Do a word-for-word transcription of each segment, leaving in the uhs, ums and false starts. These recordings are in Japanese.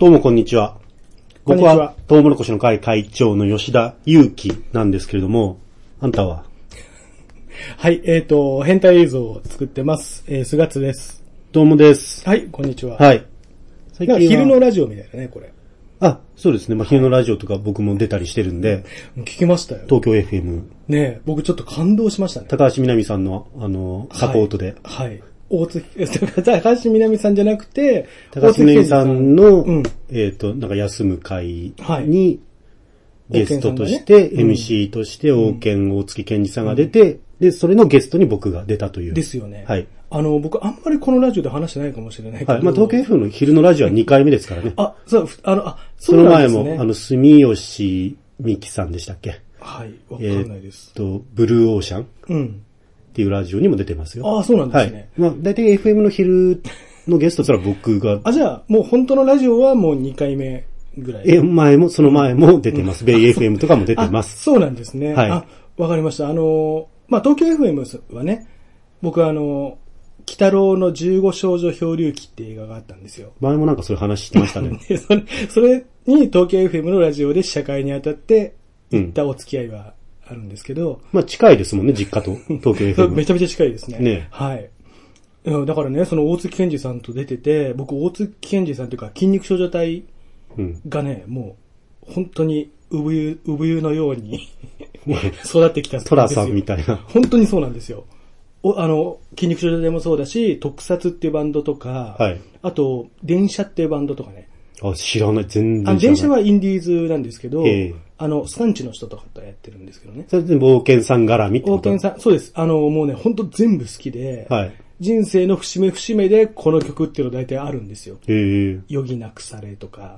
どうもこんにちは。僕ははトウモロコシの会会長の吉田祐樹なんですけれども、あんたは？ はい、えっ、ー、と、変態映像を作ってます。えー、すがつです。 どうもです。 はい、こんにちは。 はい。 最近は昼のラジオみたいなね、これ。 あ、そうですね。まあ、昼のラジオとか僕も出たりしてるんで。 聞きましたよ。 東京 エフエム。 ねえ、僕ちょっと感動しましたね。 高橋みなみさんの、あの、サポートで。 はい。はい、大月、高橋みなみさんじゃなくて、 高橋みなみさんの、うん、えっ、ー、と、なんか休む会に、ゲストとして、ね、エムシー として王権大月健二さんが出て、うん、で、それのゲストに僕が出たという。 ですよね。 はい。 あの、僕あんまりこのラジオで話してないかもしれないけど。 はい。まあ、東京 エフエム の昼のラジオはにかいめですからね。 あ、そう、あの、あ、そうなんですね。その前も、あの、住吉美希さんでしたっけ？ はい、わかんないです。 えー、っと、ブルーオーシャン？ うん。 っていうラジオにも出てますよ。 ああ、そうなんですね。 はい。まあ、大体 エフエム の昼のゲストすら僕が。 あ、じゃあ、もう本当のラジオはもうにかいめぐらい。 え、前も、その前も出てます。うん、ベイ エフエム とかも出てます。 そうなんですね。 はい。 あ、わかりました。あの、まあ、東京 エフエム はね、僕はあの、鬼太郎のじゅうご少女漂流記って映画があったんですよ。 前もなんかそういう話してましたね。 でそれ、それに東京 エフエム のラジオで試写会にあたって行ったお付き合いはあるんですけど。うん、 まあ近いですもんね、実家と東京 エフエム。 めちゃめちゃ近いですね。 ね。 はい。だからね、その大月健二さんと出てて、僕大月健二さんというか筋肉少女隊がね、うん、もう本当に産湯、産湯のように育ってきたんですよ。 トラさんみたいな。 本当にそうなんですよ。お、あの、筋肉少女隊もそうだし、特撮っていうバンドとか、はい、あと、電車っていうバンドとかね。 あ、知らない、全然知らない。 あ、電車はインディーズなんですけど、あの、スタンチの人とかとやってるんですけどね。 それで冒険さん絡みってこと？ 冒険さん、そうです。あの、もうね、本当全部好きで、はい、人生の節目節目でこの曲っていうの大体あるんですよ。へー。余儀なくされとか、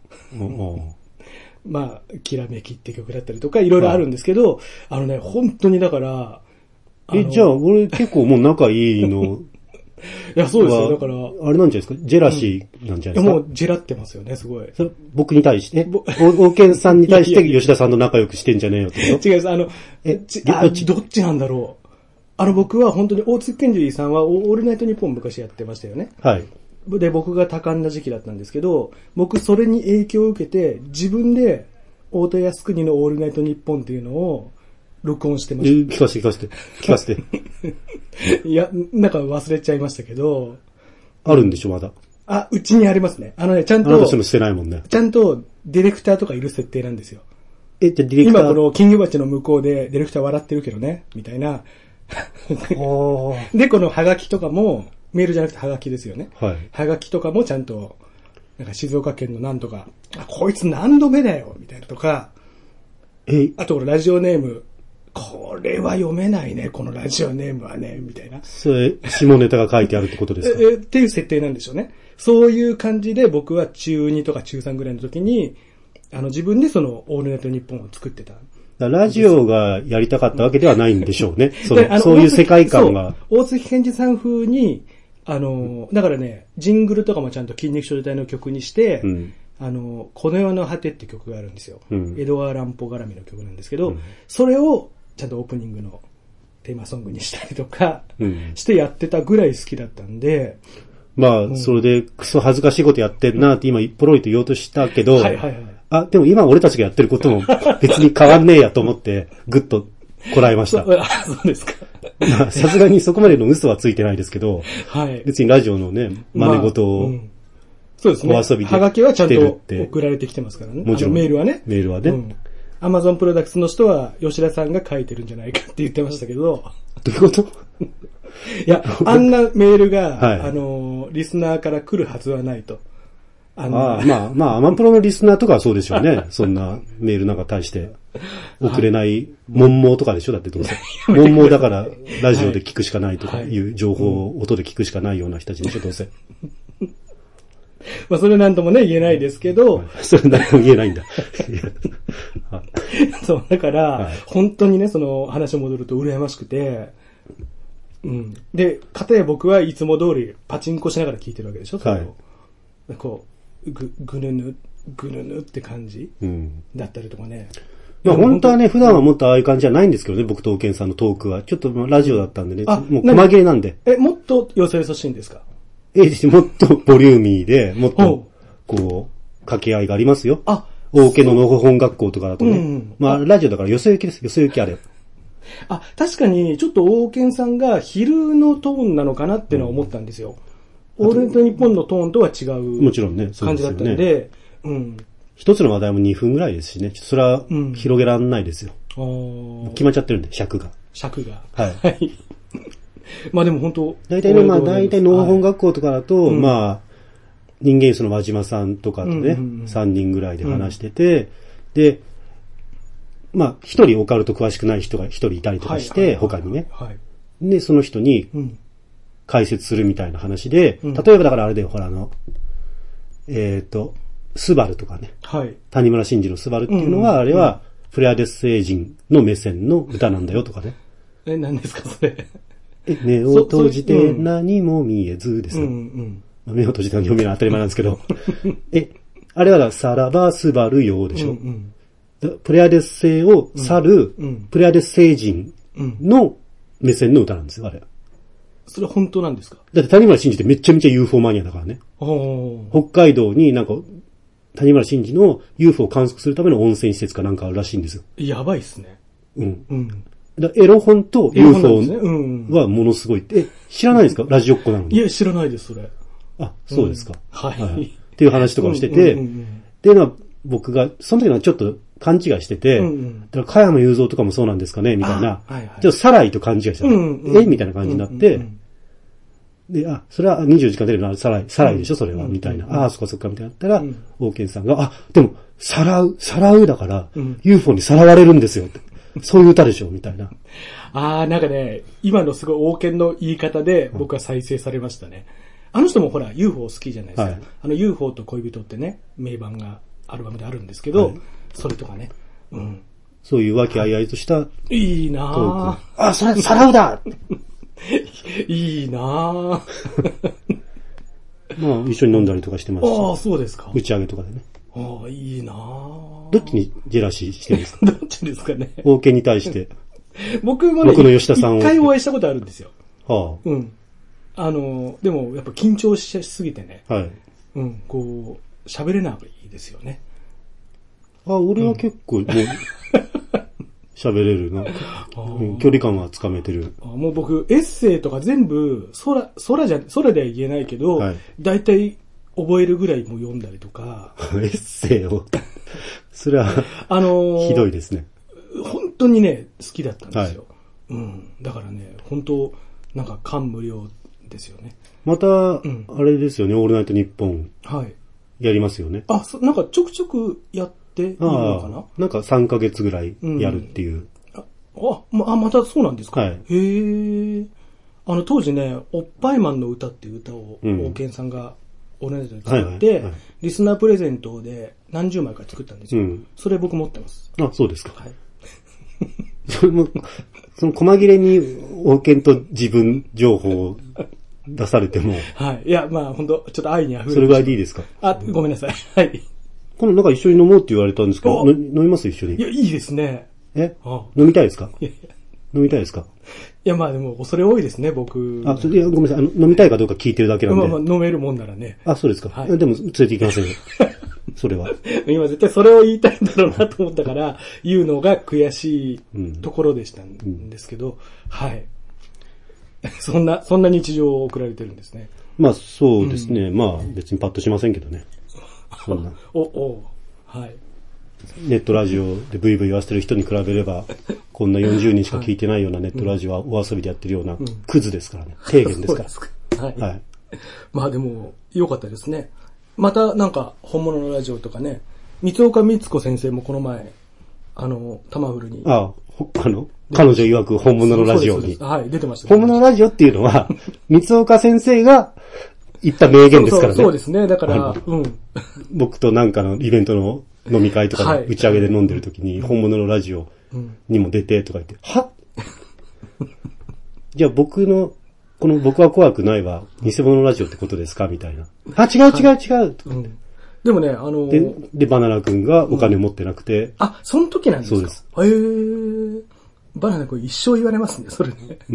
まあ、きらめきって曲だったりとか、いろいろあるんですけど、はい、あのね、本当にだから、 え、じゃあ、俺結構もう仲いいの。 いや、そうですよ。だから。 あれなんじゃないですか？ジェラシーなんじゃないですか？ いや、もう、ジェラってますよね、すごい。 それ僕に対して、王健さんに対して吉田さんと仲良くしてんじゃねえよってこと？ 違います。あの、え、どっち、どっちなんだろう。あの、僕は本当に大月健二さんはオールナイトニッポン昔やってましたよね。はい。で、僕が多感な時期だったんですけど、僕それに影響を受けて、自分で、太田靖国のオールナイトニッポンっていうのを、録音してました。 えー、聞かせて聞かせて。聞かせて。いや、なんか忘れちゃいましたけど。 あるんでしょ、まだ。 あ、うちにありますね。あのね、ちゃんと。 あなたその捨てないもんね。 ちゃんと、ディレクターとかいる設定なんですよ。 え、じゃディレクター今この金魚鉢の向こうで、ディレクター笑ってるけどね、みたいな。で、このハガキとかも、メールじゃなくてハガキですよね。はい。ハガキとかもちゃんと、なんか静岡県のなんとか、あ、こいつ何度目だよ、みたいなとか。え、あと、ラジオネーム、これは読めないね、このラジオネームはね、みたいな。 それ、下ネタが書いてあるってことですか？ え、っていう設定なんでしょうね。そういう感じで僕は中にとか中さんぐらいの時に、あの、自分でその、オールナイトニッポンを作ってた。 ラジオがやりたかったわけではないんでしょうね。そのそういう世界観が。 大月健二さん風に、あの、だからね、ジングルとかもちゃんと筋肉少女隊の曲にして、うん、あの、この世の果てって曲があるんですよ。うん、エドガー・ランポ絡みの曲なんですけど、うん、それをちゃんとオープニングのテーマソングにしたりとか、してやってたぐらい好きだったんで、 まあ、うん、それでクソ恥ずかしいことやってんなって今ポロリと言おうとしたけど、はいはいはい、あ、でも今俺たちがやってることも別に変わんねえやと思って、ぐっとこらえました。 あ、そうですか。 さすがにそこまでの嘘はついてないですけど、はい、別にラジオのね、真似事を、まあうん、 そうですね。お遊びで。はがきはちゃんと送られてきてますからね。 もちろん。 メールはね。 メールはね。うんアマゾンプロダクツの人は吉田さんが書いてるんじゃないかって言ってましたけど。 どういうこといや、あんなメールが、はい、あの、リスナーから来るはずはないと。 ああまあ、まあ、アマプロのリスナーとかはそうでしょうね。そんなメールなんか対して送れない、悶々とかでしょだってどうせ。悶々だからラジオで聞くしかないとかいう情報を音で聞くしかないような人たちでしょどうせ。 まあ、それなんともね、言えないですけど。 それなんとも言えないんだ。 そう、だから、はい、本当にね、その話戻ると羨ましくて、うん。で、かたや僕はいつも通りパチンコしながら聞いてるわけでしょそれを、はい、こう、ぐ、ぐぬぬ、ぐぬぬって感じ、うん、だったりとかね。 まあ本当はね、普段はもっとああいう感じじゃないんですけどね、僕とおけんさんのトークは。ちょっとラジオだったんでね、あもう細切れなんで。 え、もっとよそよそしいんですか？ え、もっとボリューミーで、もっと、こ掛け合いがありますよ。あ、大家ののほほん学校とかだとね。うんうん、まあ、ラジオだからよそ行きです。よそ行きあれ。 あ、確かに、ちょっと王健さんが昼のトーンなのかなってのは思ったんですよ。うん、オールナイトニッポンのトーンとは違う。もちろんね。感じだったんで、うん。 一つの話題もにふんぐらいですしね。それは広げらんないですよ。うん、決まっちゃってるんで、尺が。 尺が。 はい。はい。 まあでも本当。 大体ね、まあ大体農本学校とかだと、はい、まあ、人間その輪島さんとかとね、うんうんうん、さんにんぐらいで話してて、うん、で、まあ一人オカルト詳しくない人が一人いたりとかして、はいはいはい、他にね、はい。で、その人に解説するみたいな話で、うん、例えばだからあれだよ、ほらあの、えっ、ー、と、スバルとかね、はい。谷村新司のスバルっていうのは、うんうん、あれは、プレアデス星人の目線の歌なんだよとかね。 え、何ですかそれ。 え、目を閉じて何も見えずですよ。うんうんうん、目を閉じて何も見えない当たり前なんですけど。え、あれはさらばスバルよでしょ。うんうん、プレアデス星を去る、うんうん、プレアデス星人の目線の歌なんですよ、あれ。 それは本当なんですか？ だって谷村新司ってめちゃめちゃ ユーフォー マニアだからね。北海道になんか、谷村新司の ユーフォー を観測するための温泉施設かなんかあるらしいんですよ。 やばいっすね。 うん。うん。だエロ本と ユーフォー はものすごい。え、知らないですか？ラジオっ子なのに。 いや、知らないです、それ。 あ、そうですか。うん、はい、はい。っていう話とかをしてて、うんうんうん、で、まあ、僕が、その時はちょっと勘違いしてて、うんうん、だから加山雄三とかもそうなんですかねみたいな。はいはい、ちょっとサライと勘違いした、うんうん。えみたいな感じになって、うんうんうん、で、あ、それはにじゅうよじかんテレビのサライ、サライでしょそれは、うん、みたいな。ああ、そっかそっか、みたいなったら、うん、王健さんが、あ、でも、さらう、さらうだから、うん、ユーフォー にさらわれるんですよって。そういう歌でしょみたいな。 ああ、なんかね、今のすごい王健の言い方で僕は再生されましたね。あの人もほら ユーフォー 好きじゃないですか。はい、あの ユーフォー と恋人ってね、名盤がアルバムであるんですけど、はい、それとかね。うん。 そういう和気あいあいとした、はい。 いいなぁ。 あ、それ、さらうだいいなぁ。 まあ、一緒に飲んだりとかしてますし。 ああ、そうですか。 打ち上げとかでね。 ああ、いいなぁ。 どっちにジェラシーしてるんですか？ どっちですかね。 王健に対して。 僕もね、 僕の吉田さんを。 一回お会いしたことあるんですよ。 はあ。うん。あの、でもやっぱ緊張しすぎてね。 はい。 うん、こう、喋れないですよね。 あ、俺は結構もう、喋、うん、れるな、うん。距離感はつかめてる。 あもう僕、エッセイとか全部、空、空じゃ、空では言えないけど、はい、だいたい覚えるぐらいも読んだりとか。 エッセイを。それは、あのー、ひどいですね。 本当にね、好きだったんですよ。はい、うん。だからね、本当なんか感無量ですよね。 また、うん、あれですよね、オールナイトニッポン。はい。やりますよね。 あ、そなんかちょくちょくやっていいのかな？ なんかさんかげつぐらいやるっていう。うん、 あ、あま、あ、またそうなんですか？はい。へえ。あの、当時ね、おっぱいマンの歌っていう歌を、王健さんがオールナイトで作って、はいはいはい、リスナープレゼントで何十枚か作ったんですよ。うん、それ僕持ってます。 あ、そうですか。はい。その、その細切れに王健と自分情報を出されても。 はい。いや、まあ本当ちょっと愛に溢れる。 それぐらいでいいですか？ あ、ごめんなさい。はい。 今度なんか一緒に飲もうって言われたんですけど、飲みます一緒に。 いや、いいですね。 えあ飲みたいですか？いやいや飲みたいですか？ いや、まあでも、恐れ多いですね、僕。 あ、それ、ごめんなさい。あの飲みたいかどうか聞いてるだけなんで。 まあまあ、飲めるもんならね。 あ、そうですか。はい。でも、連れて行きませんよ。それは。 今絶対それを言いたいんだろうなと思ったから、言うのが悔しいところでしたんですけど、うんうん、はい。そんな、そんな日常を送られてるんですね。 まあ、そうですね。うん、まあ、別にパッとしませんけどね。そんな。 お、お、はい。 ネットラジオでブイブイ言わせてる人に比べれば、こんなよんじゅうにんしか聞いてないようなネットラジオはお遊びでやってるようなクズですからね。低減ですから。そうですか。はい。はい。 まあでも、良かったですね。またなんか本物のラジオとかね、三岡光子先生もこの前、あの、タマフルに。 ああ、あの、彼女曰く本物のラジオに。 はい、出てました、ね。 本物のラジオっていうのは、三岡先生が言った名言ですからね。 そうそう、そうですね。だから、うん。 僕となんかのイベントの飲み会とか打ち上げで飲んでる時に、本物のラジオにも出てとか言って、はじゃあ僕の、この僕は怖くないは偽物のラジオってことですかみたいな。あ、違う違う違う、はいうん、 でもね、あのー、 で、で、バナナ君がお金持ってなくて。うん、 あ、その時なんですか？ そうです。 へー。バナナ君一生言われますね、それね。 うん。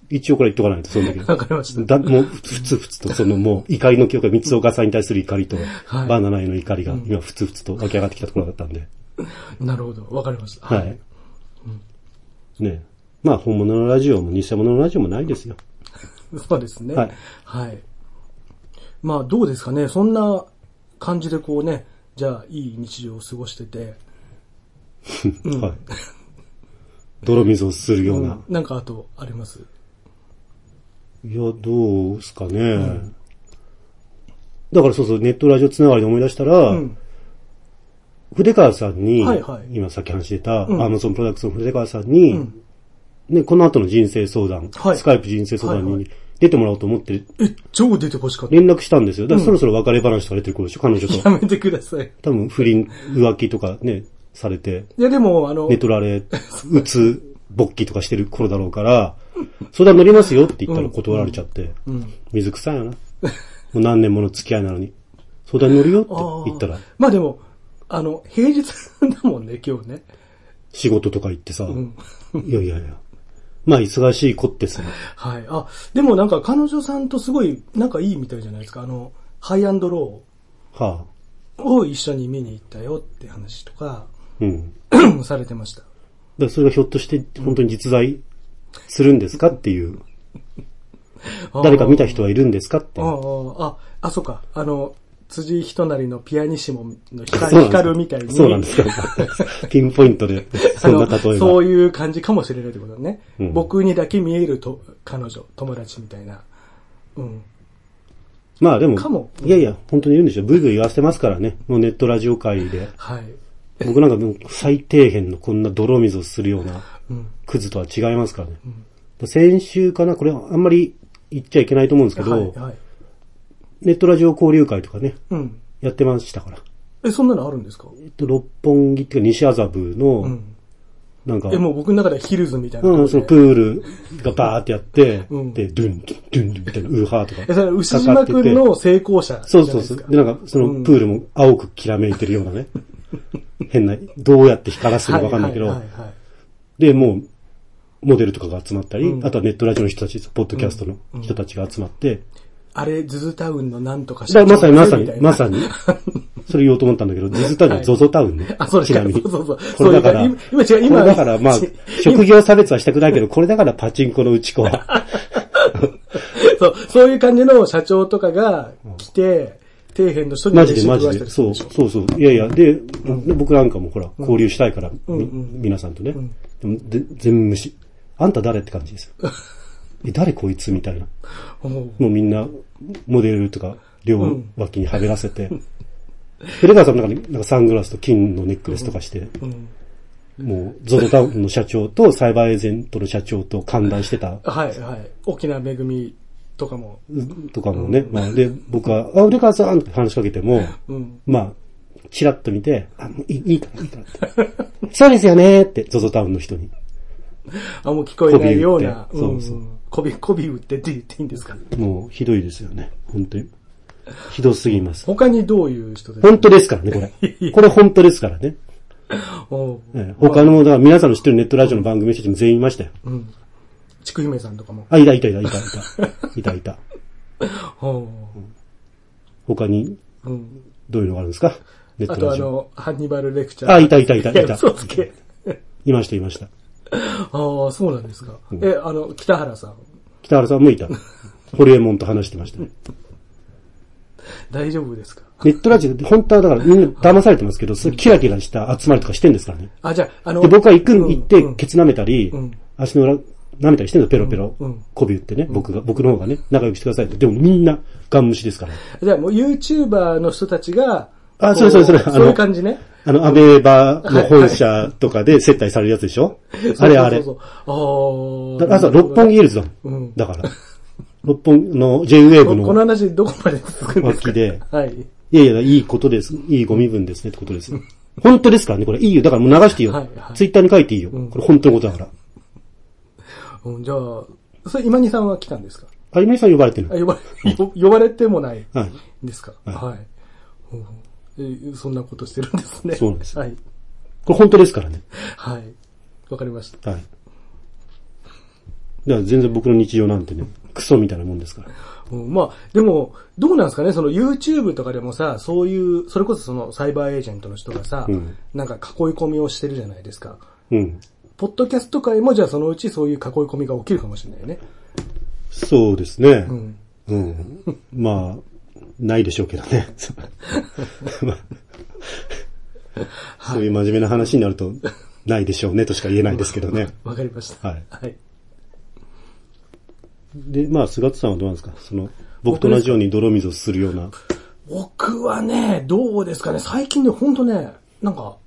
一応これ言っとかないと、その時。 わかりました。 だもう、ふつふつと、そのもう、怒りの記憶が三つ岡さんに対する怒りと、はい、バナナへの怒りが、今、ふつふつと湧き上がってきたところだったんで。 なるほど。わかりました。 はい。はい、うん、ねまあ、本物のラジオも偽物のラジオもないですよ。 そうですね。 はい。 はい。まあ、どうですかね。そんな感じでこうね、じゃあ、いい日常を過ごしてて。 うん、はい。泥水をするような。 うん、なんかあと、あります？ いや、どうすかね、うん。だからそうそう、ネットラジオつながりで思い出したら、うん、筆川さんに、はいはい、今さっき話してた、アマゾンプロダクツの筆川さんに、うん、ね、この後の人生相談、はい、スカイプ人生相談に出てもらおうと思って、 え、超出てほしかった。 連絡したんですよ。だからそろそろ別れ話とか出てくるでしょ、彼女と。 やめてください。 多分不倫、浮気とかね、されて。 いやでも、あの、 寝取られ、うつ、勃起とかしてる頃だろうから、相談乗りますよって言ったら断られちゃって、うんうん、水臭いよな。もう何年もの付き合いなのに。相談乗るよって言ったら。 まあでも、あの、平日だもんね、今日ね。 仕事とか行ってさ。うん、いやいやいや。まあ忙しい子ってさ。 はい。あ、でもなんか彼女さんとすごい仲いいみたいじゃないですか。あの、ハイアンドロー。はあ。を一緒に見に行ったよって話とか。うん。されてました。だからそれがひょっとして本当に実在するんですかっていう。誰か見た人はいるんですかっていう。 ああ、あ、あ、そうか。あの、辻仁成のピアニッシモの光るみたいに。 そうなんですか。ピンポイントで、そんな例えば。 そういう感じかもしれないってことだね。うん、僕にだけ見えると彼女、友達みたいな。うん。 まあでも、かもいやいや、本当に言うんでしょ。ブイブイ言わせてますからね。もうネットラジオ界で。はい。僕なんかもう最底辺のこんな泥水をするようなクズとは違いますからね。うん、先週かな、これあんまり言っちゃいけないと思うんですけど、はいはい、ネットラジオ交流会とかね、うん、やってましたから。 え、そんなのあるんですか？ えっと、六本木っていうか西麻布の、うん、なんか、 え、もう僕の中ではヒルズみたいな。 うん、そのプールがバーってやって、うん、で、ドゥン、ドゥン、ドゥンみたいな、ウーハーとか。 え、それ、牛島くんの成功者そうそうそう。で、なんか、そのプールも青くきらめいてるようなね。変な、どうやって光らせるかわかんないけど、で、もう、モデルとかが集まったり、うん、あとはネットラジオの人たち、ポッドキャストの人たちが集まって、うんうん、 あれ、ズズタウンのなんとか社長まさにまさに、まさに。それ言おうと思ったんだけど、ズズタウンのゾゾタウンね。はい、 あ、そうですちなみに。 そうそうそう。 これだから、 今違う、今。 これだから、まあ、職業差別はしたくないけど、これだからパチンコのうち子は。 そう、そういう感じの社長とかが来て、底辺の人にマジでマジで。そう、そうそう。いやいや、で、うん、僕なんかもほら、交流したいから、うん、皆さんとね。うん、でもで全無視。あんた誰って感じですよ。え、誰こいつみたいな。もうみんな、モデルとか、両脇にはべらせて。古川さんの中になんかサングラスと金のネックレスとかして、うんうん、もう、ゾゾタウンの社長とサイバーエージェントの社長と歓談してた。 はいはい。沖縄めぐみとかも。 とかもね。うん、まあ、で、僕は、あ、古川さんって話しかけても、うん、まあ、チラッと見て、あ、いい、いいから、いいからって。そうですよねって、ゾゾタウンの人に。 あ、もう聞こえないような。そうそう。こび、こび打ってって言っていいんですかね。 もう、ひどいですよね。本当に。ひどすぎます。 他にどういう人ですか？ 本当ですからね、これ。これ本当ですからね。おええ、他の、だから皆さんの知ってるネットラジオの番組の人たちも全員いましたよ。うん。 ちくひめさんとかも。 あ、いたいたいたいたいた。いたいた。他に、どういうのがあるんですか？ ネットラジオ。あとあの、ハンニバルレクチャー。 あ、いたいたいたいた。いや、嘘つけ。 いましたいました。 ああ、そうなんですか。うん、え、あの、北原さん。 北原さんもいた。ホリエモンと話してましたね。 大丈夫ですか？ ネットラジオって本当はだからみんな騙されてますけど、それキラキラした集まりとかしてんですからね。 あ、じゃあ、あの、 で、僕は行く、うん、行って、ケツ舐めたり、うん、足の裏舐めたりしてんの、ペロペロ。うん、媚び打ってね、うん、僕が、僕の方がね、仲良くしてくださいって。でもみんな、ガン無視ですから。 じゃあもう YouTuber の人たちが、 あ、それそれそれ。 そういう感じね。 あの、アベーバの本社とかで接待されるやつでしょ、はいはい、あれあれ。そうそうそう。ああ。朝、六本木ヒルズだもん。うん、だから。六本の J ウェーブの。 この話どこまで続くんですか？ 脇で。はい。いやいや、いいことです。いいご身分ですねってことですよ。本当ですからね、これ。いいよ。だからもう流していいよ。はいはい、ツイッターに書いていいよ。うん、これ本当のことだから。 うん、じゃあ、それ今にさんは来たんですか？ あ、今にさん呼ばれてる。 あ、呼ばれ、呼ばれてもないですか？はい。はいはいうんえ、そんなことしてるんですね。 そうなんです。 はい。 これ本当ですからね。 はい。わかりました。はい。 だから全然僕の日常なんてね、クソみたいなもんですから。 うん、まあ、でも、どうなんですかね、その YouTube とかでもさ、そういう、それこそそのサイバーエージェントの人がさ、うん、なんか囲い込みをしてるじゃないですか。うん。ポッドキャスト界もじゃあそのうちそういう囲い込みが起きるかもしれないよね。 そうですね。うん。うん。まあ、ないでしょうけどね。そういう真面目な話になると、ないでしょうねとしか言えないですけどね。 わかりました。 はい。はい。で、まあ、菅津さんはどうなんですか？その、僕と同じように泥水をするような。 僕はね、どうですかね、最近ね、ほんとね、なんか、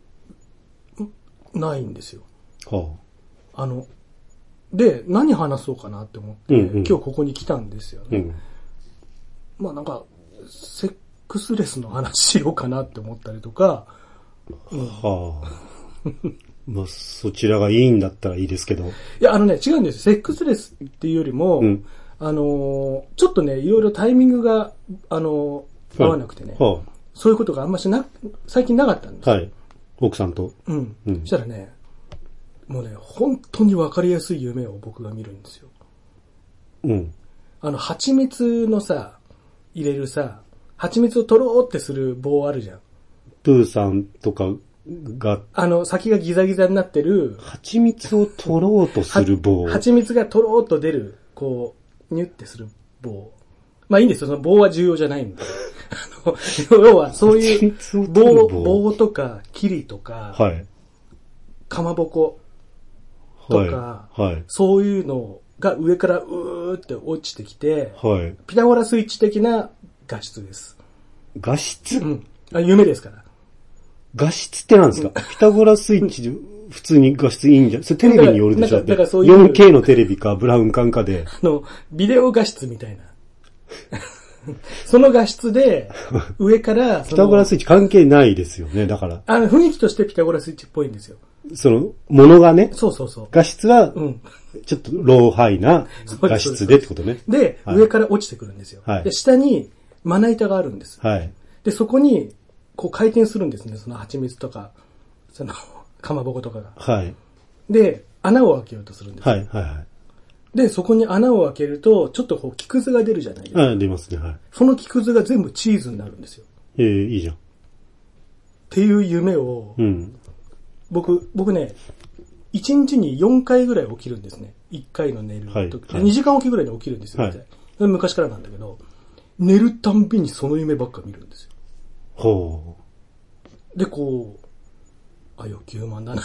ないんですよ。はあ。あの、で、何話そうかなって思って、うんうん、今日ここに来たんですよね。うん、まあなんか、セックスレスの話しようかなって思ったりとか。うん、はあ。 まあ、そちらがいいんだったらいいですけど。 いや、あのね、違うんです。セックスレスっていうよりも、うん、あのー、ちょっとね、いろいろタイミングが、あのー、合わなくてね、はあ。そういうことがあんましな、最近なかったんですよ。はい。 奥さんと。 うん。うん、そしたらね、もうね、本当にわかりやすい夢を僕が見るんですよ。うん。あの、蜂蜜のさ、入れるさ、蜂蜜を取ろうってする棒あるじゃん。 プーさんとかが。 あの、先がギザギザになってる。 蜂蜜を取ろうとする棒。 蜂蜜が取ろうと出る、こう、ニュッてする棒。まあいいんですよ、その棒は重要じゃないんで。あの、要はそういう棒、棒とか、霧とか、はい、かまぼことか、はいはい、そういうのが上からうーって落ちてきて、はい、ピタゴラスイッチ的な画質です。 画質？ うん。あ、夢ですから。 画質ってなんですか？うん、ピタゴラスイッチで普通に画質いいんじゃん。それテレビによるでしょ。だからそういう よんケー のテレビかブラウン管かで。 あの、ビデオ画質みたいな。その画質で、上からピタゴラスイッチ関係ないですよね、だから。 あの、雰囲気としてピタゴラスイッチっぽいんですよ。 その、ものがね。 そうそうそう。 画質は、ちょっとローハイな画質でってことね。 で、はい、上から落ちてくるんですよ。はい、で、下にまな板があるんです。はい、で、そこに、こう回転するんですね、その蜂蜜とか、その、かまぼことかが。はい。で、穴を開けようとするんですよ。はい、はい、はい。で、そこに穴を開けると、ちょっとこう、木くずが出るじゃないですか。 ああ、出ますね、はい。 その木くずが全部チーズになるんですよ。 ええー、いいじゃん。 っていう夢を、うん、僕、僕ね、いちにちによんかいぐらい起きるんですね。いっかいの寝る時、はいはい、にじかんおきぐらいで起きるんですよ、はい、昔からなんだけど、寝るたんびにその夢ばっか見るんですよ。ほう。で、こう、あ、欲求満だなって。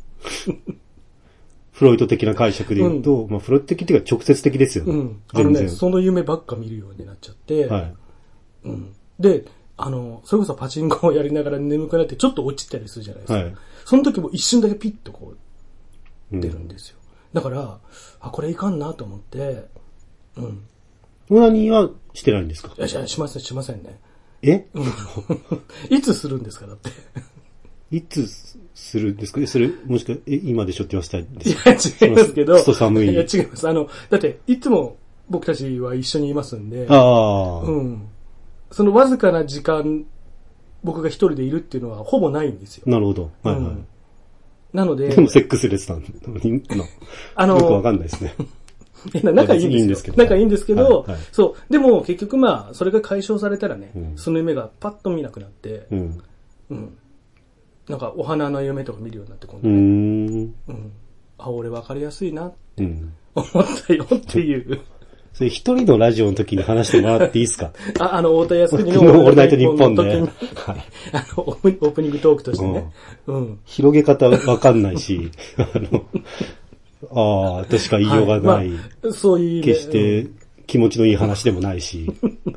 フロイト的な解釈で言うと、うん、まあフロイト的っていうか直接的ですよね。うん。 あのね、その夢ばっか見るようになっちゃって、はい。うん。で、あの、それこそパチンコをやりながら眠くなってちょっと落ちたりするじゃないですか。はい。その時も一瞬だけピッとこう、出るんですよ。うん、だから、あ、これいかんなと思って、うん。 オナニーはしてないんですか？ いや、しません、しませんね。 えいつするんですかだって。 いつするんですか？それ、もしか、え、今でしょって言わせたいんですか？いや、違いますけど。 くそ寒い。 いや、違います。あの、だって、いつも僕たちは一緒にいますんで。ああ。うん。そのわずかな時間、僕が一人でいるっていうのはほぼないんですよ。 なるほど。はいはい。うん、 なので。 でもセックスレスなんの。あの、よくわかんないですね。 仲いいんですけど。仲いいんですけど、はいはい、そう。でも結局まあ、それが解消されたらね、うん、その夢がパッと見なくなって、うん。うん。なんか、お花の夢とか見るようになって、今度ね。うーん。うん。あ、俺分かりやすいなって、思ったよっていう。 それ一人のラジオの時に話してもらっていいですか？ あ、あの、太田康国のオールナイトニッポンで。はい。 あの、オープニングトークとしてね。 うん。うん、広げ方分かんないし、あの、ああ、としか言いようがない。はい、 まあ、そういう、 決して気持ちのいい話でもないし。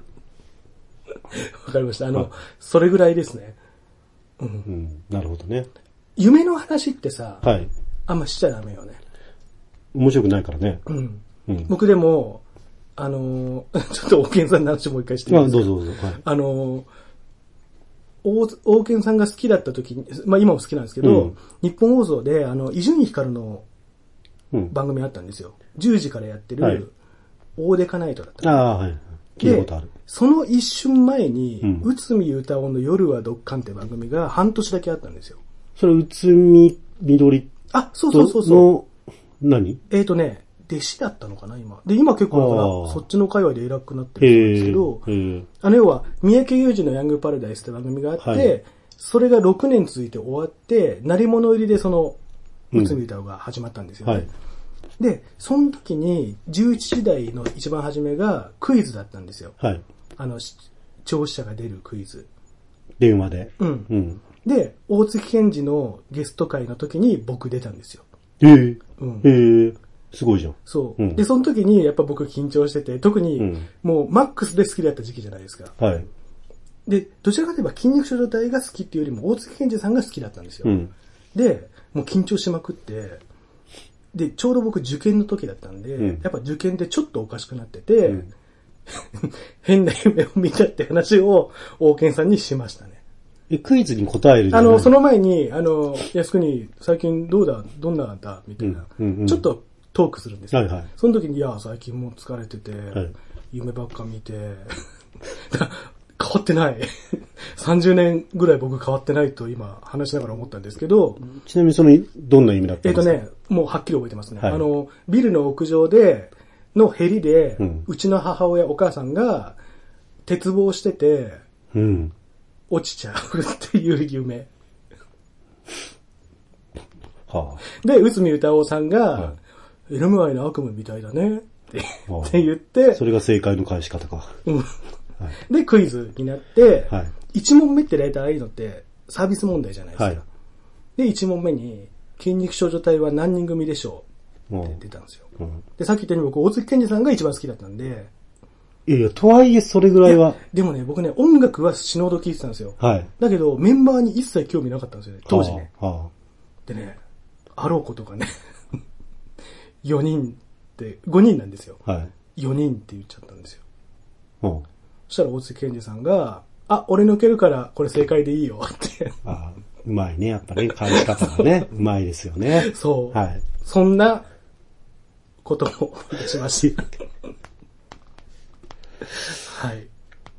わかりました。あの、それぐらいですね。 うん、うん。なるほどね。 夢の話ってさ、はい。あんましちゃダメよね。 面白くないからね。 うん。うん、僕でも、あのー、ちょっと王健さんの話もう一回してみますか？ あ、どうぞどうぞ。はい、 あのー、王、王健さんが好きだった時に、まあ今も好きなんですけど、うん、日本放送で、あの、伊集院光の番組あったんですよ。じゅうじからやってる、はい、オーデカナイトだった。 ああ、はい。聞いたことある。 その一瞬前に、うん、内海歌音の夜はドッカンって番組が半年だけあったんですよ。 それ、内海緑あ、そうそうそうそ何えっとね、弟子だったのかな、今。で、今結構だから、そっちの界隈で偉くなってるんですけど、あの、要は、三宅裕司のヤングパラダイスって番組があって、はい、それがろくねん続いて終わって、鳴り物入りでその、内海歌が始まったんですよね。うんはい、で、その時に、じゅういちじ台の一番初めがクイズだったんですよ。はい、あの、聴取者が出るクイズ。 電話で。 うん。うん、で、大月健二のゲスト会の時に僕出たんですよ。 へえ。うん。へえ。すごいじゃん。 そう、うん。で、その時にやっぱ僕緊張してて、特にもうマックスで好きだった時期じゃないですか。はい。で、どちらかといえば筋肉症状体が好きっていうよりも大月健二さんが好きだったんですよ。うん、で、もう緊張しまくって、で、ちょうど僕受験の時だったんで、うん、やっぱ受験でちょっとおかしくなってて、うん、変な夢を見たって話を王健さんにしましたね。 え、クイズに答えるじゃない？あの、その前に、あの、安くに最近どうだ、どんなんだみたいな、うんうんうん、ちょっとトークするんですよ。はいはい、その時に、いや、最近もう疲れてて、はい、夢ばっか見て、変わってない。さんじゅうねんぐらい僕変わってないと今話しながら思ったんですけど。 ちなみにその、どんな意味だったんですか？ えっとね、もうはっきり覚えてますね。はい、あの、ビルの屋上で、のヘリで、うん、うちの母親、お母さんが、鉄棒してて、うん、落ちちゃうっていう夢。はあ、で、内海歌夫さんが、はい、エルムアイの悪夢みたいだねって、はあ、って言って、 それが正解の返し方か。うんはい、で、クイズになって、はい、いち問目って大体ああいうのってサービス問題じゃないですか。はい、で、いち問目に、筋肉少女隊は何人組でしょうって出たんですよ。うん、で、さっき言ったように僕、大月健二さんが一番好きだったんで。 いやいや、とはいえそれぐらいは。いでもね、僕ね、音楽は死ぬほど聴いてたんですよ。はい。だけど、メンバーに一切興味なかったんですよね、当時ね。はあはあ、でね、あろうことかね、よにんって、ごにんなんですよ。はい。よにんって言っちゃったんですよ。はあ、そしたら大月健二さんが、あ、俺抜けるからこれ正解でいいよって。 ああ、うまいね、やっぱり、ね、返し方がね、うまいですよね。 そう。はい。そんなことをしました。はい。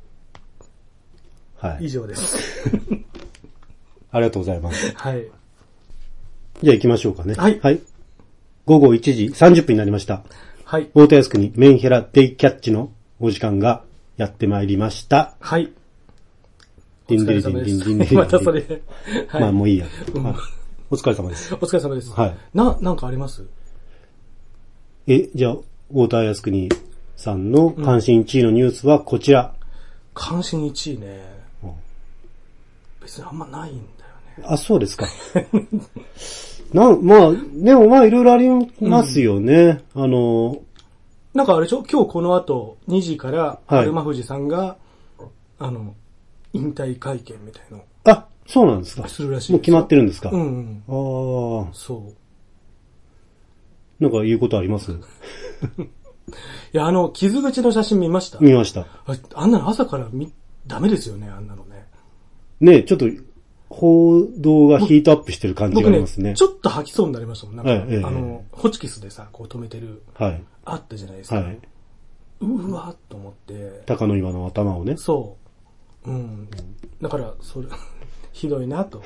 はい。以上です。 ありがとうございます。 はい。 じゃあ行きましょうかね。 はい。 はい。ごごいちじさんじゅっぷんになりました。 はい。 大田康にメンヘラデイキャッチのお時間がやってまいりました。 はい。 ディンデリディンディンディンディン。 またそれ。 はい、まあもういいや。うん、お疲れ様です。 お疲れ様です。 はい。 な、なんかあります？ え、じゃあ、大田康にさんの関心いちいのニュースはこちら。うん、 関心いちいね、うん。別にあんまないんだよね。 あ、そうですか。な、まあ、でもまあいろいろありますよね。うん、あの、 なんかあれでしょ？今日この後にじから、春馬富士さんが、はい、あの、引退会見みたいの。 あ、そうなんですか。 するらしい。 もう決まってるんですか。 うん、うん。 ああ。 そう。 なんか言うことあります？ いや、あの、傷口の写真見ました？ 見ました。 あ、あんなの朝から見、ダメですよね、あんなのね。 ねえ、ちょっと、報道がヒートアップしてる感じがありますね。 ねちょっと吐きそうになりましたもん。なんか、はい、あの、ホチキスでさ、こう止めてる。はい。あったじゃないですか。はい。うわーっと思って。 鷹の岩の頭をね。 そう。うん。だから、それ、ひどいなと。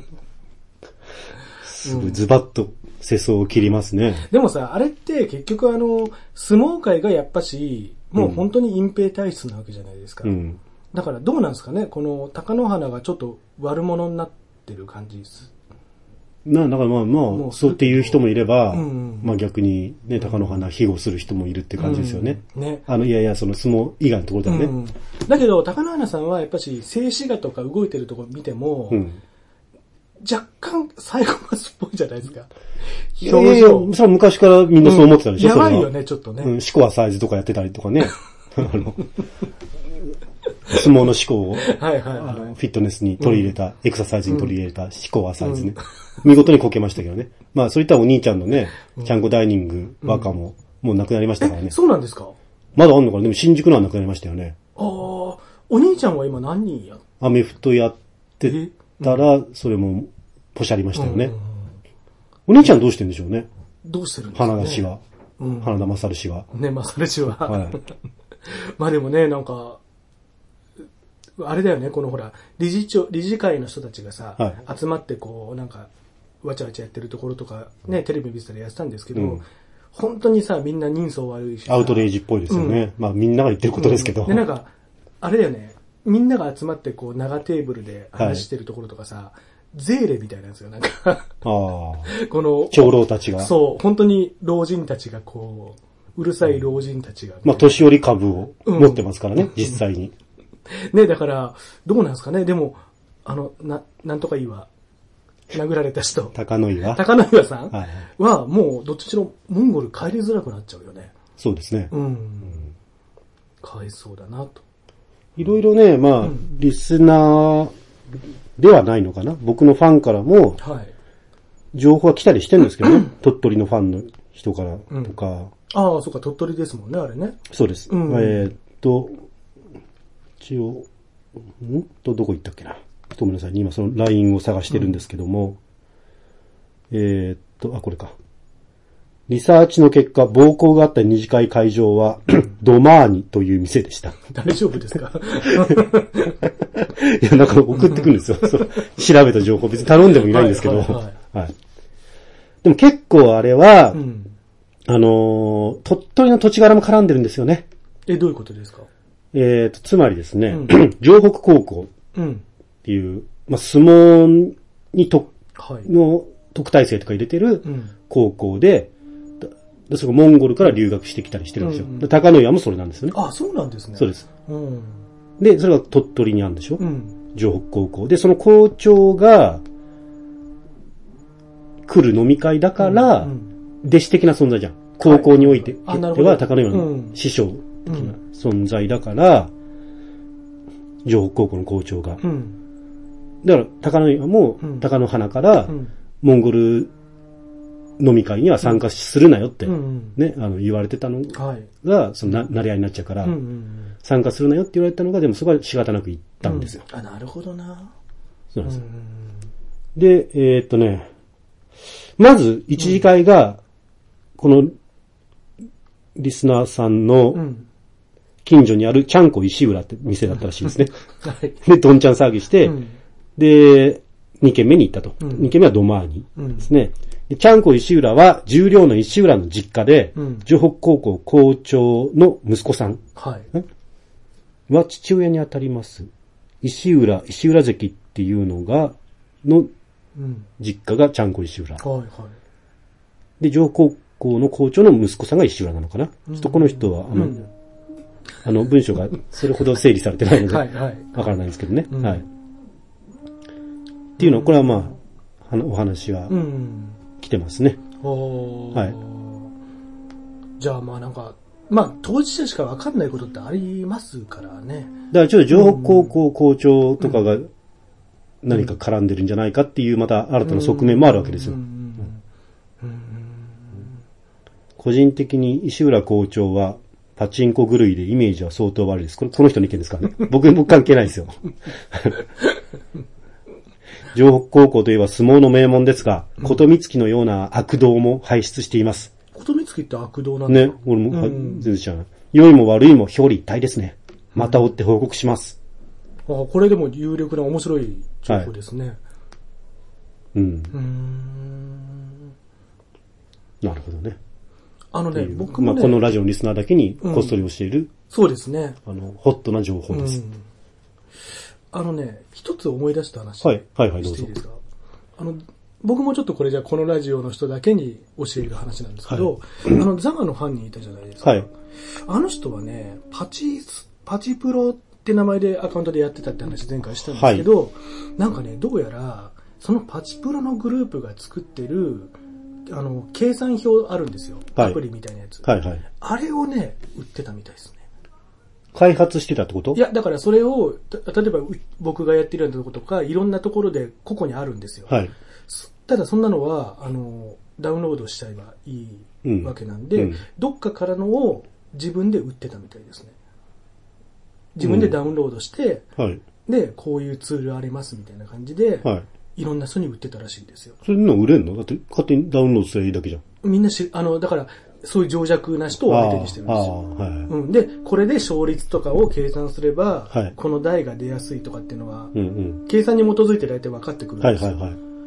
すごい、ズバッと世相を切りますね。 でもさ、あれって結局あの、相撲界がやっぱし、もう本当に隠蔽体質なわけじゃないですか。うん。だからどうなんですかね、この貴乃花がちょっと悪者になってる感じです。 な、だからまあまあ、そうっていう人もいれば、うんうん、まあ逆にね、貴乃花庇護する人もいるって感じですよね。うん、ね。あの、いやいや、その相撲以外のところだよね。うん、 だけど、貴乃花さんはやっぱし、静止画とか動いてるところ見ても、うん、若干サイコパスっぽいじゃないですか。 表情。それは昔からみんなそう思ってたでしょ、うん、 やばいよね、ちょっとね。 うん、思考はサイズとかやってたりとかね。あの相撲の思考をはいはい、はい、あのフィットネスに取り入れた、うん、エクササイズに取り入れた思考はサイズね、うん。見事にこけましたけどね。まあそういったお兄ちゃんのね、うん、ちゃんこダイニング和歌ももうなくなりましたからね。 そうなんですか？ まだあんのかな。でも新宿のはなくなりましたよね。 ああ、お兄ちゃんは今何人や？ アメフトやってたら、それもポシャりましたよね。うんうんうん、お兄ちゃんどうしてんでしょうね。 どうしてるんですかね。 花田氏は。うん、花田勝氏は。 ね、勝氏は。はい。まあでもね、なんか、あれだよね、このほら、理事長、理事会の人たちがさ、はい、集まってこう、なんか、 わちゃわちゃやってるところとか、ね、テレビ見てたらやってたんですけど、うん、本当にさ、みんな人相悪いし。 アウトレイジっぽいですよね。うん、まあみんなが言ってることですけど。 うん、で、なんか、あれだよね、みんなが集まってこう長テーブルで話してるところとかさ、はい、ゼーレみたいなんですよ、なんか。ああ。この、 長老たちが。 そう、本当に老人たちがこう、うるさい老人たちが。 まあ年寄り株を持ってますからね、うん、実際に。 ね、だから、どうなんですかね、でも、あの、な、なんとかいいわ。殴られた人。 高野岩高野岩さん、はい、は、もう、どっちのモンゴル帰りづらくなっちゃうよね。 そうですね。うん。うん、 かわいそうだなと。 いろいろね、まあ、うん、リスナーではないのかな。僕のファンからも、はい、情報は来たりしてるんですけどね。鳥取のファンの人からとか。うん、 ああ、そうか、鳥取ですもんね、あれね。 そうです。うん、えー、っと、一応、んと、どこ行ったっけな。ごめんなさい、今その ライン を探してるんですけども、うん、えー、っと、あ、これか。リサーチの結果、暴行があった二次会会場は、ドマーニという店でした。 大丈夫ですかいや、なんか送ってくるんですよ。そう調べた情報。別に頼んでもいないんですけど。はいはいはいはい、でも結構あれは、うん、あのー、鳥取の土地柄も絡んでるんですよね。 え、どういうことですか？ えーと、つまりですね、うん、城北高校っていう、まあ、相撲にと、はい、の特待生とか入れてる高校で、でそこモンゴルから留学してきたりしてるんですよ。うんうん、で高野岩もそれなんですよね。 あ、そうなんですね。 そうです。うん、で、それが鳥取にあるんでしょ、うん、城北高校。で、その校長が来る飲み会だから、うんうん、弟子的な存在じゃん。高校において、はい、では高野岩の師匠的な存在だから、うん、城北高校の校長が。うん、だから高野岩も、うん、高野花から、うん、モンゴル飲み会には参加するなよって、うん、ね、あの言われてたのが、はい、そのな、なり合いになっちゃうから、うんうんうん、参加するなよって言われたのが、でもそこは仕方なく行ったんですよ。 うん、あ、なるほどな。 そうなんですよ。うん、で、えー、っとね、まず一次会が、このリスナーさんの近所にあるちゃんこ石浦って店だったらしいですね。はい、で、どんちゃん騒ぎして、うん、で、に軒目に行ったと。うん、に軒目はドマーニですね。うん、でちゃんこ石浦は重量の石浦の実家で、うん、城北高校校長の息子さん、はい、は父親にあたります。石浦、石浦関っていうのが、の実家がちゃんこ石浦。はいはい、で、城北高校の校長の息子さんが石浦なのかな。うん、ちょっとこの人は、あの、うん、あの文章がそれほど整理されてないので、わからないんですけどね。うん、はい。っていうのは、これはまあ、お話は来てますね。うん、はい。 じゃあまあなんか、まあ当事者しかわかんないことってありますからね。 だからちょっと城北高校校長とかが何か絡んでるんじゃないかっていうまた新たな側面もあるわけですよ。個人的に石浦校長はパチンコ狂いでイメージは相当悪いです。これ、この人の意見ですからね。僕も関係ないですよ。城北高校といえば相撲の名門ですが、琴光喜のような悪童も輩出しています。 琴光喜って悪童なんですか？ ね、俺も、うん、全然知らない。良いも悪いも表裏一体ですね。また追って報告します。 あ、これでも有力な面白い情報ですね。はい、 うん。うーん。なるほどね。 あのね、僕もね、 まあ、このラジオのリスナーだけにこっそり教える、うん、 そうですね。 あの、ホットな情報です。うん、 あのね、一つ思い出した話。 はい、はい、はい、どうぞ。 していいですか？あの、僕もちょっとこれじゃこのラジオの人だけに教える話なんですけど、はい、あの、ザガの犯人いたじゃないですか。はい。あの人はね、パチ、パチプロって名前でアカウントでやってたって話前回したんですけど、はい、なんかね、どうやら、そのパチプロのグループが作ってる、あの、計算表あるんですよ。アプリみたいなやつ。はいはいはい。あれをね、売ってたみたいですね。 開発してたってこと？ いや、だからそれを、例えば僕がやってるようなところとか、いろんなところで個々にあるんですよ。はい。ただそんなのは、あの、ダウンロードしちゃえばいいわけなんで、うんうん、どっかからのを自分で売ってたみたいですね。自分でダウンロードして、うん、はい。で、こういうツールありますみたいな感じで、はい。いろんな人に売ってたらしいんですよ。 それの売れんの？だって勝手にダウンロードすればいいだけじゃん。 みんなし、あの、だから、そういう情弱な人を相手にしてるんですよ。はい、うん。で、これで勝率とかを計算すれば、はい、この台が出やすいとかっていうのは、うんうん、計算に基づいて大体分かってくるんですよ。はいはいはい。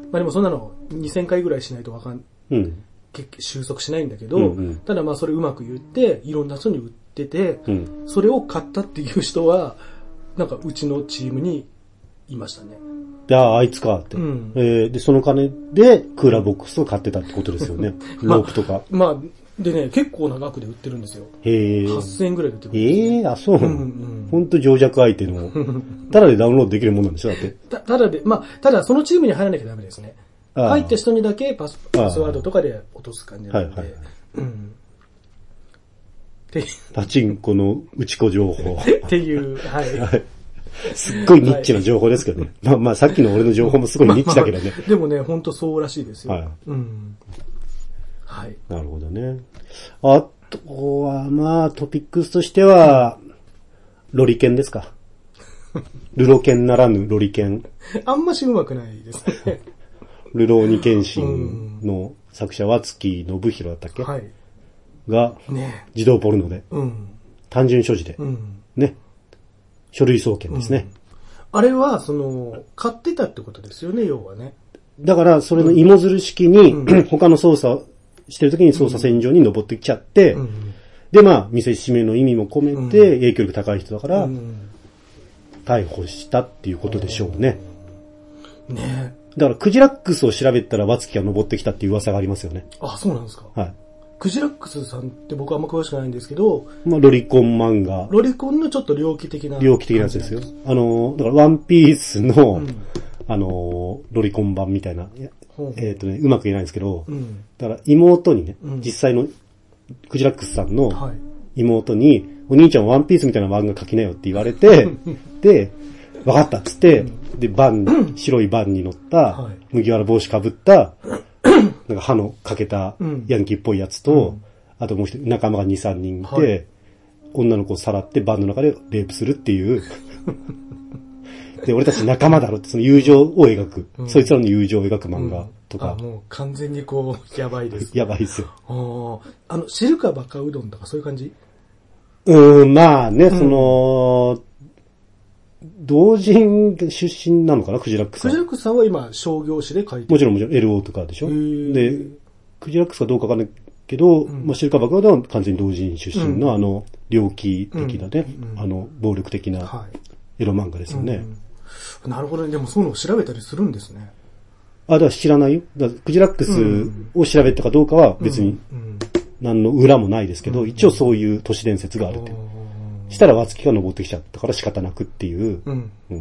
まあでもそんなのにせんかいぐらいしないとわかん、うん、収束しないんだけど、うんうん、ただまあそれうまく言って、いろんな人に売ってて、うん、それを買ったっていう人は、なんかうちのチームにいましたね。 ああ、あいつかって、うん、えー。で、その金でクーラーボックスを買ってたってことですよね。ロープとか。 まあ、まあ、でね、結構な額で売ってるんですよ。へえ。はっせんえんぐらいで売ってるんですよ、 ね。ええー、あ、そうなの、うんうん、ほんと情弱相手の。ただでダウンロードできるもんなんでしょだって。 た、ただで、まあ、ただそのチームに入らなきゃダメですね。入った人にだけパス、パスワードとかで落とす感じなんで。はいはい、うん。 でパチンコの打ち子情報。 っていう、はい。はいすっごいニッチな情報ですけどね。はい、まあまあさっきの俺の情報もすごいニッチだけどね。まあまあ、でもね、ほんとそうらしいですよ。はい。うん。はい。 なるほどね。あとはまあトピックスとしては、ロリケンですか。ルロケンならぬロリケン。 あんましうまくないですね。 ルローニケンシンの作者は月信弘だったっけ、はい、が、ね、児童ポルノで、うん、単純所持で、うん、ね。書類送検ですね、 うん。あれは、その、買ってたってことですよね、要はね。 だから、それの芋づる式に、うん、他の捜査してる時に捜査線上に登ってきちゃって、うん、で、まあ、見せしめの意味も込めて、影響力高い人だから、うん、逮捕したっていうことでしょうね。ねだから、クジラックスを調べたら、ワツキが登ってきたっていう噂がありますよね。 あ、そうなんですか。はい。クジラックスさんって僕はあんま詳しくないんですけど、 まあ、ロリコン漫画。 ロリコンのちょっと猟奇的な。 猟奇的なやつですよ。あの、だからワンピースの、うん、あの、ロリコン版みたいな、うん、えっ、ー、とね、うまく言えないんですけど、うん、だから妹にね、うん、実際のクジラックスさんの妹に、はい、お兄ちゃんワンピースみたいな漫画描きなよって言われて、で、わかったっつって、で、バン、白いバンに乗った、麦わら帽子かぶった、なんか歯のかけたヤンキーっぽいやつと、うん、あともう一人仲間がに、さんにんいて、はい、女の子をさらってバンの中でレイプするっていう。で、俺たち仲間だろってその友情を描く、うん、そいつらの友情を描く漫画とか。 うん、あもう完全にこう、やばいです、 ね。やばいですよ。 あの、汁かバカうどんとかそういう感じ？ うーん、まあね、うん、その、同人出身なのかな、クジラックスさん。 クジラックスさんは今、商業誌で書いてる。 もちろんもちろん エルオー とかでしょ。で、クジラックスかどうかわかんないけど、うん、まあ、シルカバカは完全に同人出身の、うん、あの、猟奇的なね、うん、あの、暴力的なエロ漫画ですよね、うんうん。なるほどね。でもそういうのを調べたりするんですね。 あ、だから知らないよ。だからクジラックスを調べたかどうかは別に何の裏もないですけど、うん、一応そういう都市伝説があるって。したらワツキが登ってきちゃったから仕方なくっていう。うんうん、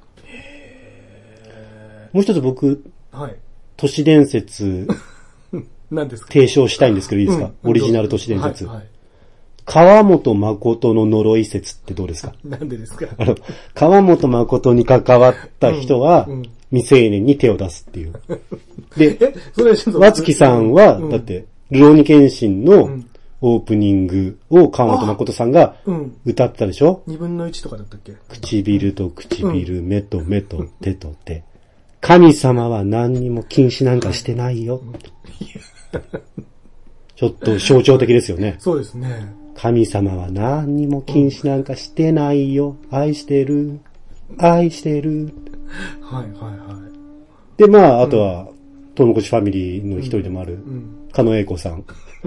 もう一つ僕、はい、都市伝説何ですか？ 提唱したいんですけどいいですか、うん、オリジナル都市伝説。はいはい、川本誠の呪い説ってどうですか？ なんでですか？ あの川本誠に関わった人は、うんうん、未成年に手を出すっていう。で、ワツキさんは、うん、だって、ルローニケンシンの、うんオープニングを川本誠さんが歌ってたでしょ、 うん、にぶんのいちとかだったっけ？ 唇と唇、うん、目と目と手と手。神様は何にも禁止なんかしてないよ。ちょっと象徴的ですよね。 そうですね。 神様は何にも禁止なんかしてないよ。愛してる。愛してる。 はいはいはい。 で、まあ、あとは、トモコチファミリーの一人でもある、狩野英孝さん。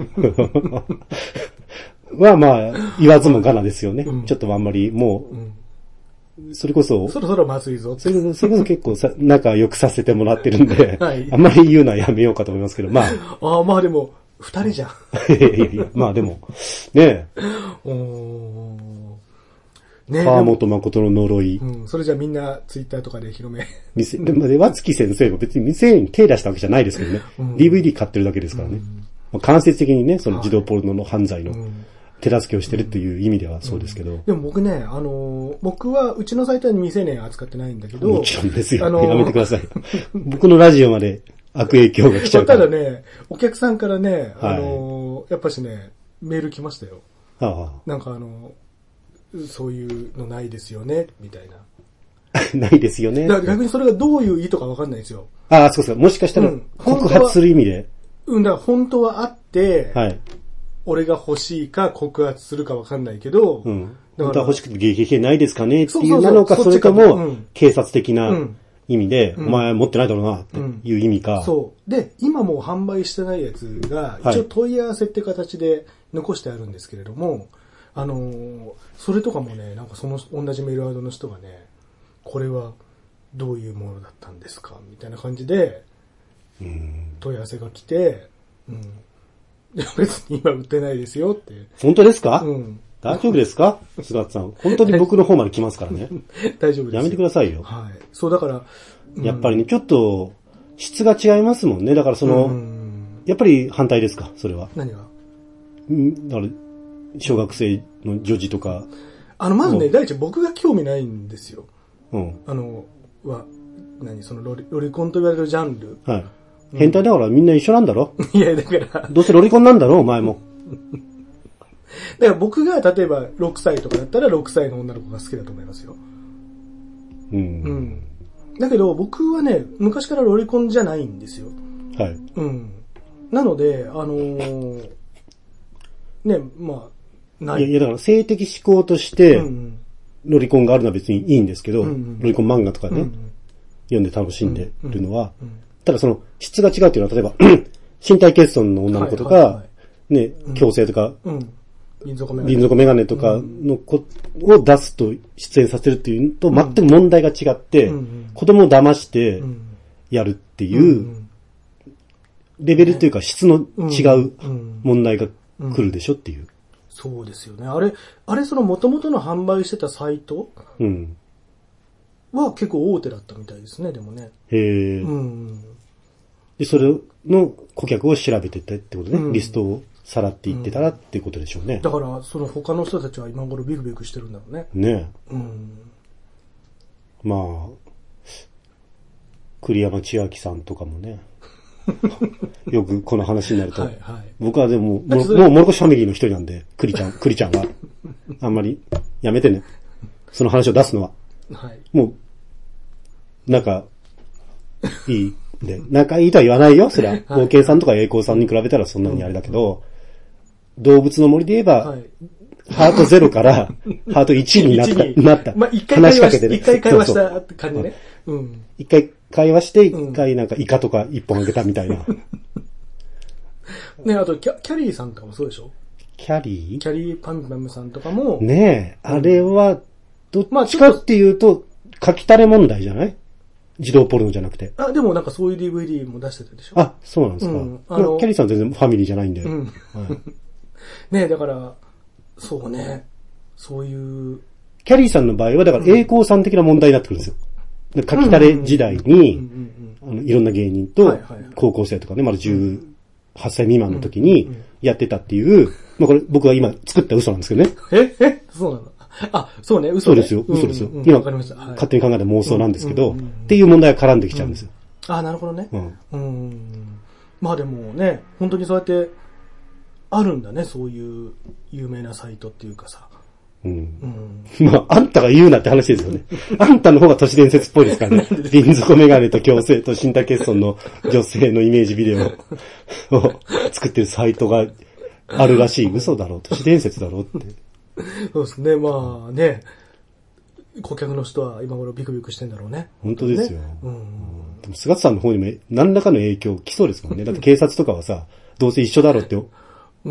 はまあ、言わずもがなですよね。うん、ちょっとあんまりもう、うん、それこそ、 そろそろまずいぞ。 それこそ結構さ仲良くさせてもらってるんで、はい、あんまり言うのはやめようかと思いますけど、まあ。 ああ、まあでも、二人じゃん。 いやいやいや、まあでも、ねえ。ね川本誠の呪い、 うん。それじゃあみんなツイッターとかで広め。 店、でも、ワツキ先生も別に店に手出したわけじゃないですけどね。うん、ディーブイディー 買ってるだけですからね。うん間接的にね、その児童ポルノの犯罪の手助けをしてるっていう意味ではそうですけど。うんうん、 でも僕ね、あのー、僕はうちのサイトは未成年扱ってないんだけど。 もちろんですよ。あのー、やめてください。僕のラジオまで悪影響が来ちゃうから。 ただね、お客さんからね、あのーはい、やっぱしね、メール来ましたよ。はあ、なんかあのー、そういうのないですよね、みたいな。ないですよね。 だから逆にそれがどういう意図かわかんないですよ。 ああ、そうそう。もしかしたら告発する意味で。 うん、だから本当はあって、はい、俺が欲しいか告発するか分かんないけど、うん、 だから本当は欲しくてゲゲゲないですかねっていうなのか、それとも、警察的な意味で、うん、お前持ってないだろうなっていう意味か、 うん。そう。で、今もう販売してないやつが、一応問い合わせって形で残してあるんですけれども、はい、あのー、それとかもね、なんかその同じメールアドの人がね、これはどういうものだったんですかみたいな感じで、問い合わせが来て、うん。でも別に今売ってないですよって。 本当ですか？うん。大丈夫ですか？菅田さん。本当に僕の方まで来ますからね。 大丈夫です。 やめてくださいよ。 はい。そう、だから、 うん、やっぱりね、ちょっと、質が違いますもんね。だからその、うん、やっぱり反対ですか？それは。 何が？ んだから、小学生の女児とか。 あの、まずね、第一僕が興味ないんですよ。うん。あの、は、何そのロリ、ロリコンと言われるジャンル。 はい。変態だからみんな一緒なんだろ？ いや、だから。 どうせロリコンなんだろお前も。 だから僕が例えばろくさいとかだったらろくさいの女の子が好きだと思いますよ。うん。うん。だけど僕はね、昔からロリコンじゃないんですよ。はい。うん。なので、あのー、ね、まあ、ない。 いや、いやだから性的指向として、うんうん、ロリコンがあるのは別にいいんですけど、うんうん、ロリコン漫画とかね、うんうん、読んで楽しんでるのは、うんうんうん、ただその質が違うっていうのは、例えば、身体欠損の女の子とか、はいはいはい、ね、矯正とか、うんうん銀属メガネ。銀属メガネとかの子を出すと出演させるっていうのと全く問題が違って、うん、子供を騙してやるっていうレベルというか質の違う問題が来るでしょっていう。うんうん、 そうですよね。あれ、あれその元々の販売してたサイトは結構大手だったみたいですね、でもね。へー。うん、 で、それの顧客を調べてったってことね、うん、リストを。さらっていってたらっていうことでしょうね。 うん、だから、その他の人たちは今頃ビクビクしてるんだろうね。ねえ。うん。 まあ、栗山千明さんとかもね。よくこの話になると。はいはい、僕はでも、もう、もうモロコシファミリーの一人なんで、栗ちゃん、栗ちゃんは。あんまり、やめてね。その話を出すのは。はい。もう、仲、いい。で、仲いいとは言わないよ、そりゃ。合計さんとか栄光さんに比べたらそんなにあれだけど、動物の森で言えば、はい、ハートゼロからハートいちになった。なった。 まあ、一回会話して、一回会話したって感じね。うん。 一回会話して、一回なんかイカとか一本あげたみたいな。 ね、あとキャ、キャリーさんとかもそうでしょ？ キャリー？ キャリーパンパムさんとかも。 ねえ、あれは、どっちかっていうと、書き垂れ問題じゃない？児童ポルノじゃなくて。 あ、でもなんかそういう ディーブイディー も出してたでしょ？ あ、そうなんですか。うん、あのキャリーさん全然ファミリーじゃないんで。うん。はい、 ねえ、だから、そうね。そういう。 キャリーさんの場合は、だから栄光さん的な問題になってくるんですよ。書き垂れ時代に、あの、いろんな芸人と、高校生とかね、まだじゅうはっさい未満の時にやってたっていう、まあこれ僕が今作った嘘なんですけどね。 ええそうなの？あ、そうね、嘘ね。そうですよ、嘘ですよ。うんうん、今、はい、勝手に考えた妄想なんですけど、うんうんうん、っていう問題が絡んできちゃうんですよ。 うん、あ、なるほどね。うん。うんまあでもね、本当にそうやって、あるんだね、そういう有名なサイトっていうかさ。うん。うん、まあ、あんたが言うなって話ですよね。あんたの方が都市伝説っぽいですからね。銀属メガネと矯正と身体欠損の女性のイメージビデオを作ってるサイトがあるらしい。嘘だろう、都市伝説だろうって。 そうですね、まあね、顧客の人は今頃ビクビクしてんだろうね。 本当ですよ。ね、うん、でも菅田さんの方にも何らかの影響来そうですもんね。だって警察とかはさ、どうせ一緒だろうって、うん、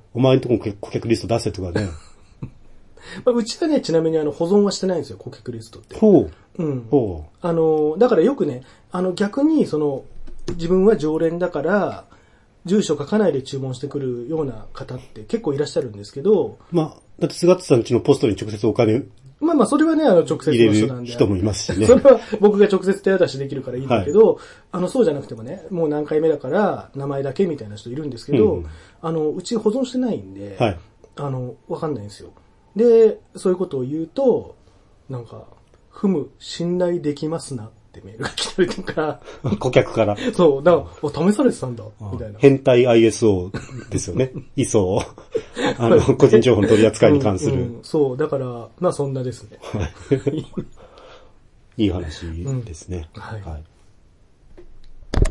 お前のとこも顧客リスト出せとかね。 まあ、うちはね、ちなみにあの保存はしてないんですよ、顧客リストって。ほう。うん。ほう。あの、だからよくね、あの逆にその、自分は常連だから、住所書かないで注文してくるような方って結構いらっしゃるんですけど。 まあ、だって菅田さんちのポストに直接お金まあまあ、それはね、あの、直接の人なんで。 人もいますしね。 それは僕が直接手渡しできるからいいんだけど、はい、あの、そうじゃなくてもね、もう何回目だから名前だけみたいな人いるんですけど、うん、あの、うち保存してないんで、はい、あの、わかんないんですよ。で、そういうことを言うと、なんか、ふむ、信頼できますなってメールが来たりとか。 顧客から。 そう、だから、試されてたんだ、みたいな。 変態 アイエスオー ですよね。イソを。あの、個人情報の取り扱いに関する。うんうん、そう、だから、まあそんなですね。 いい話ですね。 うん、はい。はい